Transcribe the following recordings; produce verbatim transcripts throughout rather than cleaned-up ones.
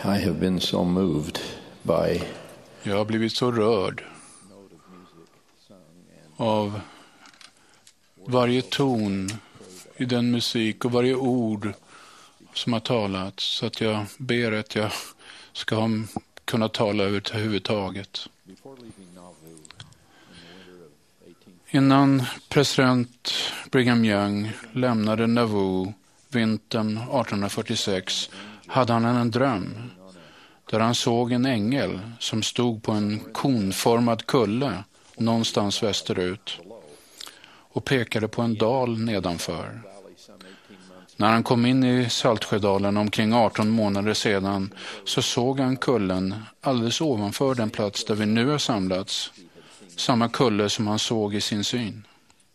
I have been so moved by Jag har blivit så rörd av varje ton i den musik och varje ord som har talats, så att jag ber att jag ska ha, kunna tala överhuvudtaget. Innan president Brigham Young lämnade Nauvoo vintern arton fyrtiosex hade han en dröm där han såg en ängel som stod på en konformad kulle någonstans västerut och pekade på en dal nedanför. När han kom in i Saltsjödalen omkring arton månader sedan så såg han kullen alldeles ovanför den plats där vi nu har samlats. Samma kulle som han såg i sin syn.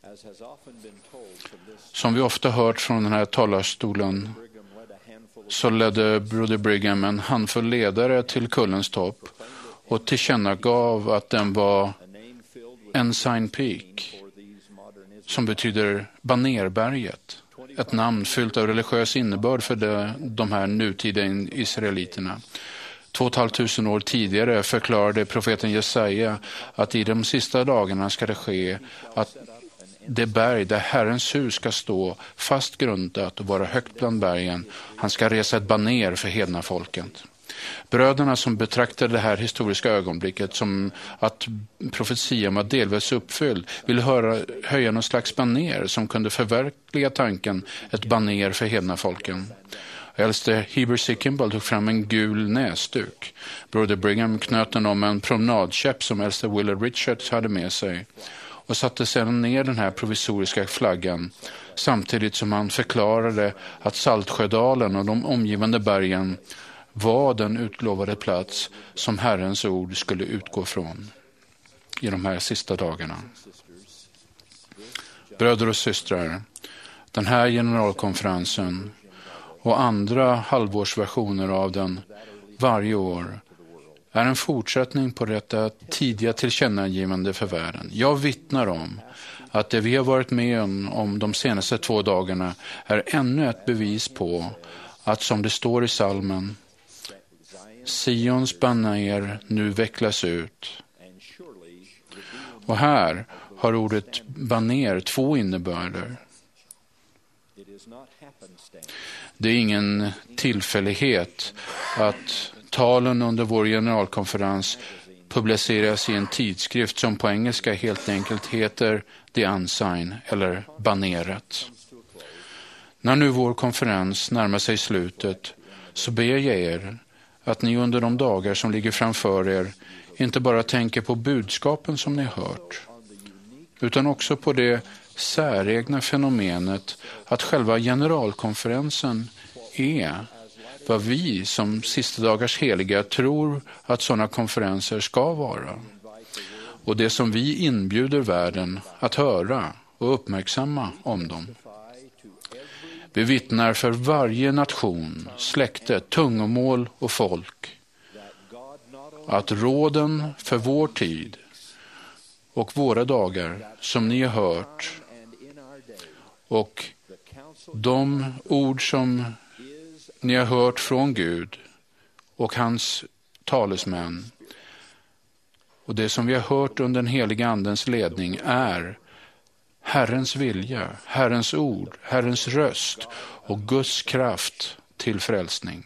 Som vi ofta hört från den här talarstolen så ledde Brother Brigham en handfull ledare till kullens topp och tillkännagav att den var Ensign Peak, som betyder banerberget. Ett namn fyllt av religiös innebörd för de, de här nutida israeliterna. Två och ett halvt tusen år tidigare förklarade profeten Jesaja att i de sista dagarna ska det ske att det berg där Herrens hus ska stå fast grundat och vara högt bland bergen, han ska resa ett baner för hedna folket. Bröderna som betraktade det här historiska ögonblicket som att profetian var delvis uppfylld ville höra, höja någon slags baner som kunde förverkliga tanken ett baner för hedna folken. Äldste Heber C. Kimball tog fram en gul näsduk. Brother Brigham knöt den om en promenadkäpp som äldste Willard Richards hade med sig och satte sedan ner den här provisoriska flaggan samtidigt som han förklarade att Saltsjödalen och de omgivande bergen var den utlovade plats som Herrens ord skulle utgå från i de här sista dagarna. Bröder och systrar, den här generalkonferensen och andra halvårsversioner av den varje år är en fortsättning på detta tidiga tillkännagivande för världen. Jag vittnar om att det vi har varit med om, om de senaste två dagarna är ännu ett bevis på att, som det står i salmen, Sions baner nu vecklas ut. Och här har ordet baner två innebörder. Det är ingen tillfällighet att talen under vår generalkonferens publiceras i en tidskrift som på engelska helt enkelt heter The Ensign eller Baneret. När nu vår konferens närmar sig slutet så ber jag er att ni under de dagar som ligger framför er inte bara tänker på budskapen som ni hört, utan också på det säregna fenomenet att själva generalkonferensen är vad vi som sista dagars heliga tror att sådana konferenser ska vara. Och det som vi inbjuder världen att höra och uppmärksamma om dem. Vi vittnar för varje nation, släkte, tungomål och folk att råden för vår tid och våra dagar som ni har hört och de ord som ni har hört från Gud och hans talesmän och det som vi har hört under den heliga andens ledning är Herrens vilja, Herrens ord, Herrens röst och Guds kraft till frälsning.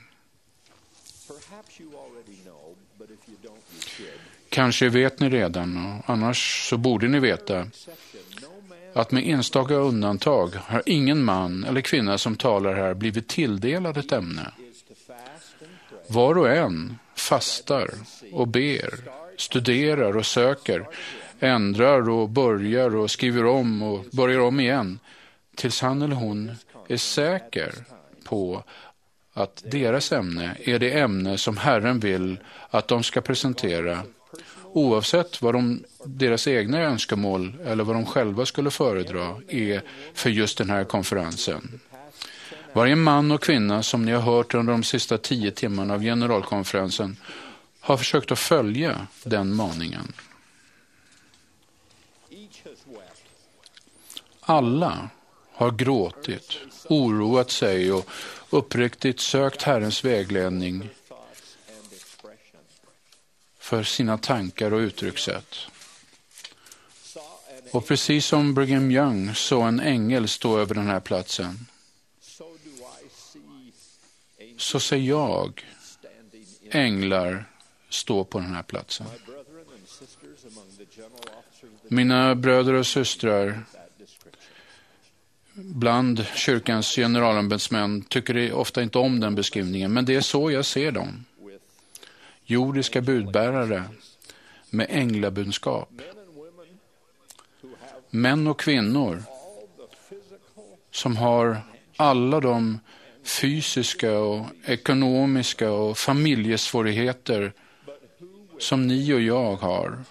Kanske vet ni redan, och annars så borde ni veta att med enstaka undantag har ingen man eller kvinna som talar här blivit tilldelad ett ämne. Var och en fastar och ber, studerar och söker, ändrar och börjar och skriver om och börjar om igen tills han eller hon är säker på att deras ämne är det ämne som Herren vill att de ska presentera, oavsett vad de, deras egna önskemål eller vad de själva skulle föredra är för just den här konferensen. Varje man och kvinna som ni har hört under de sista tio timmarna av generalkonferensen har försökt att följa den maningen. Alla har gråtit, oroat sig och uppriktigt sökt Herrens vägledning för sina tankar och uttryckssätt. Och precis som Brigham Young såg en ängel stå över den här platsen, så ser jag änglar stå på den här platsen. Mina bröder och systrar bland kyrkans generalombudsmän tycker ofta inte om den beskrivningen, men det är så jag ser dem. Jordiska budbärare med änglabudskap. Män och kvinnor som har alla de fysiska och ekonomiska och familjesvårigheter som ni och jag har,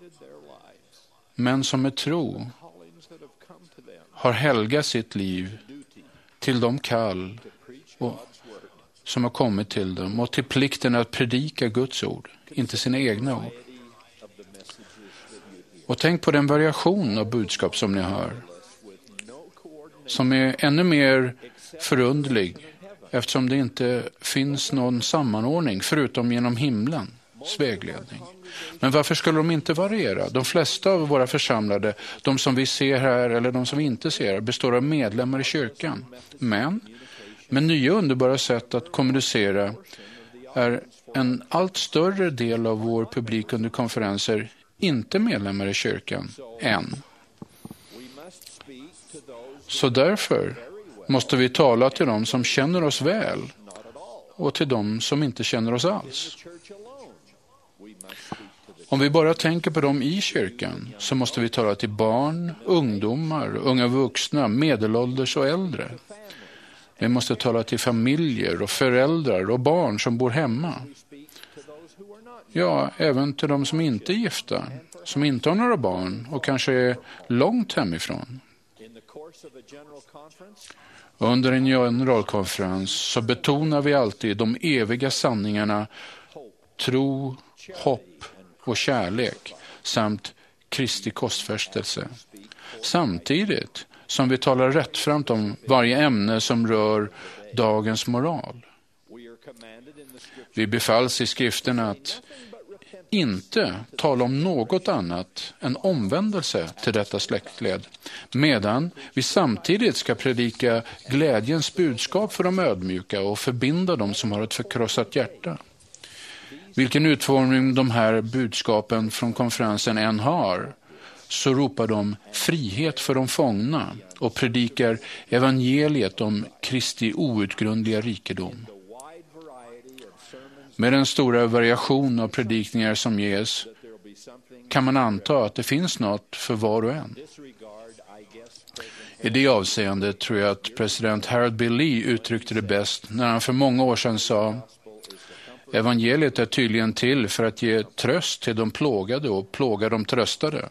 men som med tro har helgat sitt liv till de kall och, som har kommit till dem och till plikten att predika Guds ord, inte sina egna ord. Och tänk på den variation av budskap som ni hör, som är ännu mer förundlig eftersom det inte finns någon sammanordning förutom genom himlens vägledning. Men varför skulle de inte variera? De flesta av våra församlade, de som vi ser här eller de som vi inte ser, består av medlemmar i kyrkan. Men med nya underbara sätt att kommunicera är en allt större del av vår publik under konferenser inte medlemmar i kyrkan än. Så därför måste vi tala till dem som känner oss väl och till dem som inte känner oss alls. Om vi bara tänker på dem i kyrkan så måste vi tala till barn, ungdomar, unga vuxna, medelålders och äldre. Vi måste tala till familjer och föräldrar och barn som bor hemma. Ja, även till de som inte är gifta, som inte har några barn och kanske är långt hemifrån. Under en generalkonferens så betonar vi alltid de eviga sanningarna tro, hopp och kärlek samt Kristi korsfästelse. Samtidigt som vi talar rättframt om varje ämne som rör dagens moral. Vi befalls i skriften att inte tala om något annat än omvändelse till detta släktled, medan vi samtidigt ska predika glädjens budskap för de ödmjuka och förbinda dem som har ett förkrossat hjärta. Vilken utformning de här budskapen från konferensen än har, så ropar de frihet för de fångna och predikar evangeliet om Kristi outgrundliga rikedom. Med den stora variation av predikningar som ges kan man anta att det finns något för var och en. I det avseendet tror jag att president Harold B. Lee uttryckte det bäst när han för många år sedan sa: evangeliet är tydligen till för att ge tröst till de plågade och plåga de tröstade.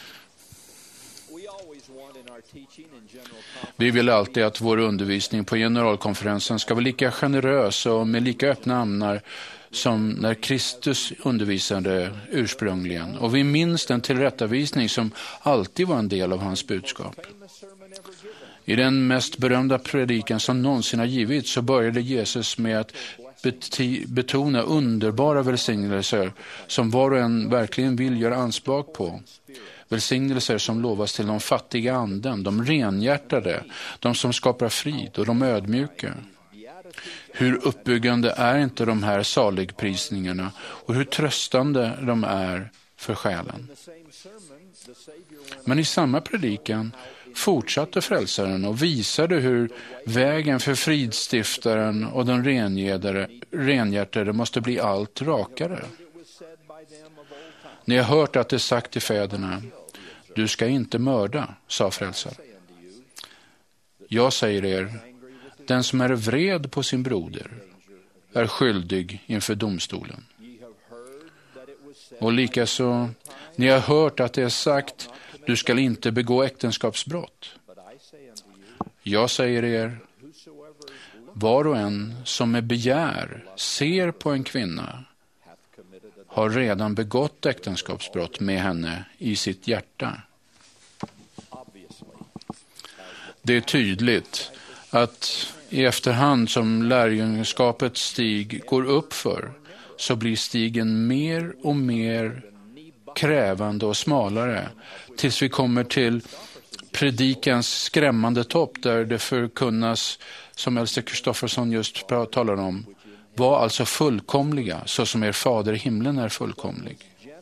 Vi vill alltid att vår undervisning på generalkonferensen ska vara lika generös och med lika öppna amnar som när Kristus undervisade ursprungligen. Och vi minns den tillrättavisning som alltid var en del av hans budskap. I den mest berömda predikan som någonsin har givits så började Jesus med att betona underbara välsignelser som var och en verkligen vill göra anspråk på. Välsignelser som lovas till de fattiga anden, de renhjärtade, de som skapar frid och de ödmjuka. Hur uppbyggande är inte de här saligprisningarna och hur tröstande de är för själen. Men i samma predikan fortsatte frälsaren och visade hur vägen för fridstiftaren och den renhjärtade måste bli allt rakare. Ni har hört att det sagt till fäderna: du ska inte mörda, sa frälsaren. Jag säger er, den som är vred på sin broder är skyldig inför domstolen. Och likaså, ni har hört att det är sagt: du ska inte begå äktenskapsbrott. Jag säger er, var och en som med begär ser på en kvinna har redan begått äktenskapsbrott med henne i sitt hjärta. Det är tydligt att i efterhand som lärjungaskapets stig går upp för, så blir stigen mer och mer krävande och smalare tills vi kommer till predikans skrämmande topp, där det förkunnas, som äldste Kristoffersson just talar om, var alltså fullkomliga så som er fader i himlen är fullkomlig.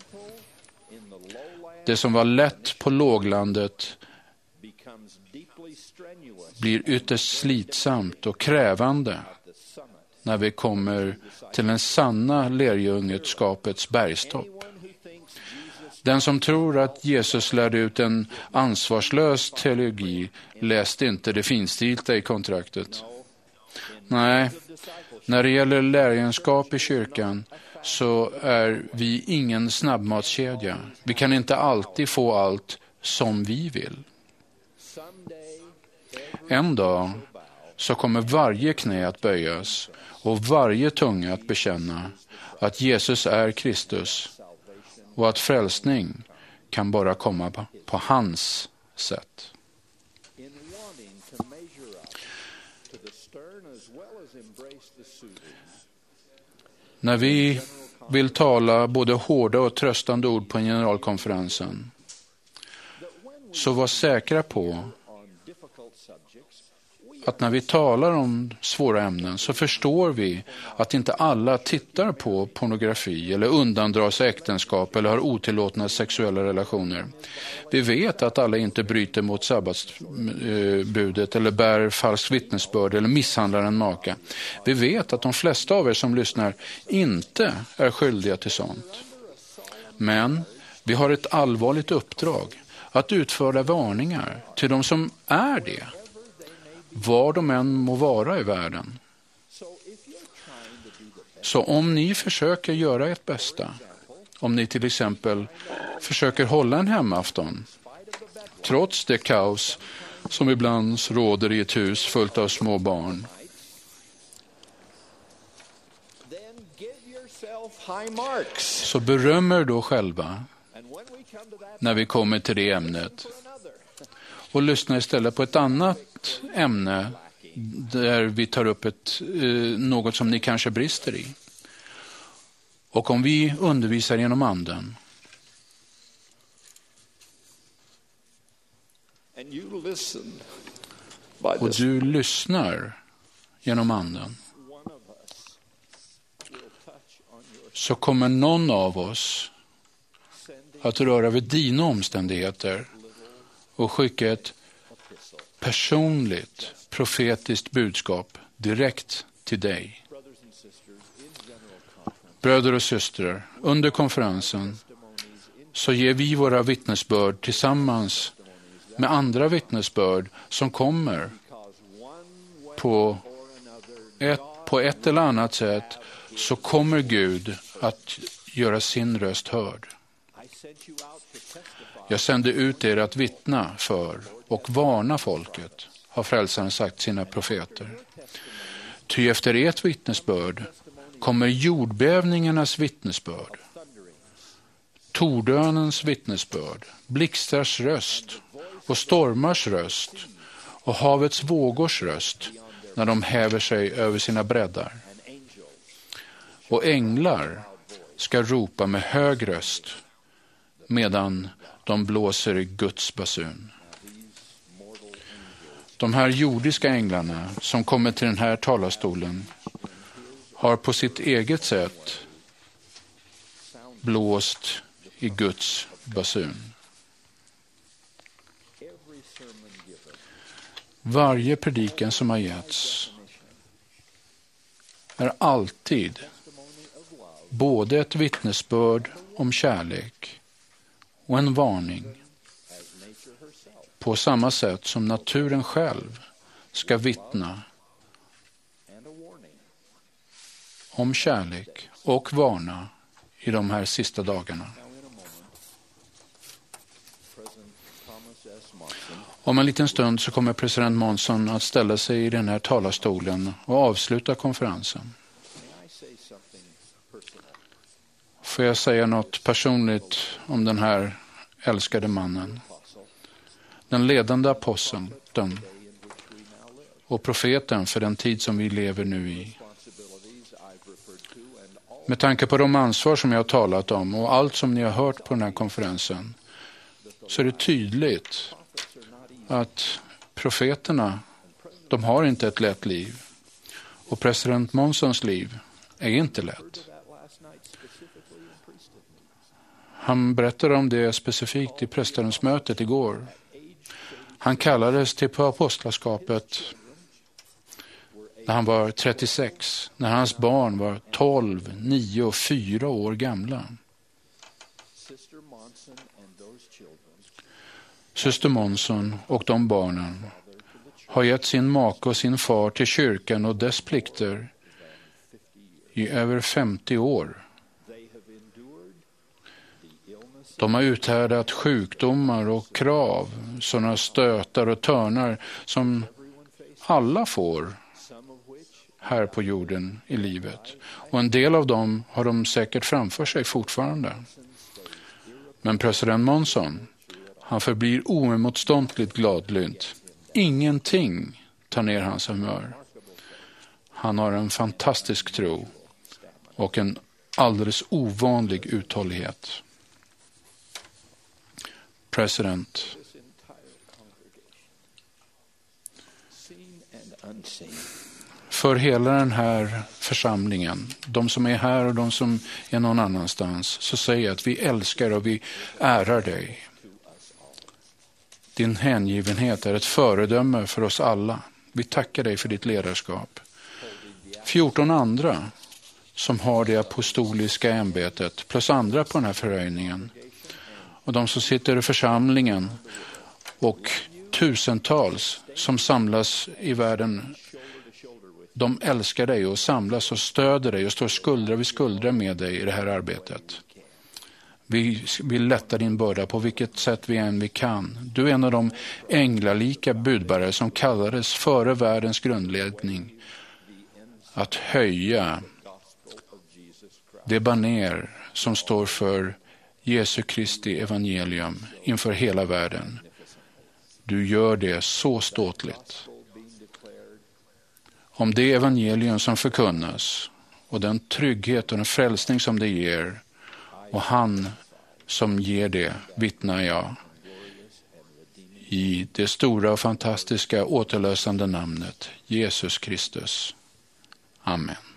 Det som var lätt på låglandet blir ytterst slitsamt och krävande när vi kommer till den sanna lärjungaskapets bergstopp. Den som tror att Jesus lärde ut en ansvarslös teologi läste inte det finstilta i kontraktet. Nej, när det gäller lärjungaskap i kyrkan så är vi ingen snabbmatskedja. Vi kan inte alltid få allt som vi vill. En dag så kommer varje knä att böjas och varje tunga att bekänna att Jesus är Kristus och att frälsning kan bara komma på, på hans sätt. När vi vill tala både hårda och tröstande ord på en generalkonferensen, så var säkra på att när vi talar om svåra ämnen så förstår vi att inte alla tittar på pornografi eller undandrar sig äktenskap eller har otillåtna sexuella relationer. Vi vet att alla inte bryter mot sabbatsbudet eller bär falskt vittnesbörd eller misshandlar en maka. Vi vet att de flesta av er som lyssnar inte är skyldiga till sånt. Men vi har ett allvarligt uppdrag att utföra varningar till de som är det, var de än må vara i världen. Så om ni försöker göra ert bästa, om ni till exempel försöker hålla en hemafton, trots det kaos som ibland råder i ett hus fullt av små barn, så berömmer då själva när vi kommer till det ämnet. Och lyssna istället på ett annat ämne där vi tar upp ett, eh, något som ni kanske brister i. Och om vi undervisar genom anden, och du lyssnar genom anden, så kommer någon av oss att röra vid dina omständigheter och skicka ett personligt profetiskt budskap direkt till dig. Bröder och systrar, under konferensen så ger vi våra vittnesbörd tillsammans med andra vittnesbörd som kommer på ett, på ett eller annat sätt, så kommer Gud att göra sin röst hörd. Jag sände ut er att vittna för och varna folket, har frälsaren sagt sina profeter. Ty efter ert vittnesbörd kommer jordbävningarnas vittnesbörd, tordönens vittnesbörd, blixtrars röst och stormars röst och havets vågors röst när de häver sig över sina breddar. Och änglar ska ropa med hög röst medan de blåser i Guds basun. De här jordiska änglarna som kommer till den här talarstolen har på sitt eget sätt blåst i Guds basun. Varje predikan som har getts är alltid både ett vittnesbörd om kärlek och en varning, på samma sätt som naturen själv ska vittna om kärlek och varna i de här sista dagarna. Om en liten stund så kommer president Monson att ställa sig i den här talarstolen och avsluta konferensen. Får jag säga något personligt om den här älskade mannen, den ledande aposteln och profeten för den tid som vi lever nu i. Med tanke på de ansvar som jag har talat om och allt som ni har hört på den här konferensen, så är det tydligt att profeterna, de har inte ett lätt liv. Och president Monsons liv är inte lätt. Han berättade om det specifikt i prästmötet igår. Han kallades till på apostlaskapet när han var trettiosex, när hans barn var tolv, nio och fyra år gamla. Syster Monson och de barnen har gett sin make och sin far till kyrkan och dess plikter i över femtio år. De har uthärdat sjukdomar och krav, sådana stötar och törnar som alla får här på jorden i livet. Och en del av dem har de säkert framför sig fortfarande. Men president Monson, han förblir oemotståndligt gladlynt. Ingenting tar ner hans humör. Han har en fantastisk tro och en alldeles ovanlig uthållighet. President. För hela den här församlingen, de som är här och de som är någon annanstans, så säger jag att vi älskar och vi ärar dig. Din hängivenhet är ett föredöme för oss alla. Vi tackar dig för ditt ledarskap. fjorton andra som har det apostoliska ämbetet, plus andra på den här förhöjningen. Och de som sitter i församlingen och tusentals som samlas i världen, de älskar dig och samlas och stöder dig och står skuldra vid skuldra med dig i det här arbetet. Vi vill lätta din börda på vilket sätt vi än vi kan. Du är en av de änglalika budbärare som kallades före världens grundläggning att höja det baner som står för Jesu Kristi evangelium inför hela världen. Du gör det så ståtligt. Om det evangelium som förkunnas och den trygghet och den frälsning som det ger och han som ger det vittnar jag i det stora och fantastiska återlösande namnet Jesus Kristus. Amen.